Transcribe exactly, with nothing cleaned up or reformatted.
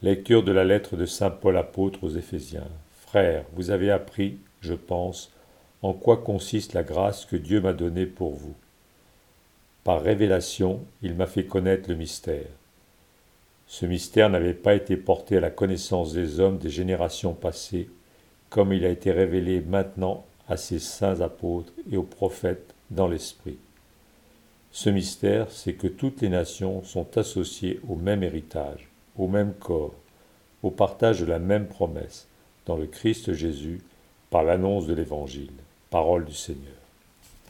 Lecture de la lettre de saint Paul apôtre aux Éphésiens. Frères, vous avez appris, je pense, en quoi consiste la grâce que Dieu m'a donnée pour vous. Par révélation, il m'a fait connaître le mystère. Ce mystère n'avait pas été porté à la connaissance des hommes des générations passées, comme il a été révélé maintenant à ses saints apôtres et aux prophètes dans l'Esprit. Ce mystère, c'est que toutes les nations sont associées au même héritage, au même corps, au partage de la même promesse, dans le Christ Jésus, par l'annonce de l'Évangile. Parole du Seigneur.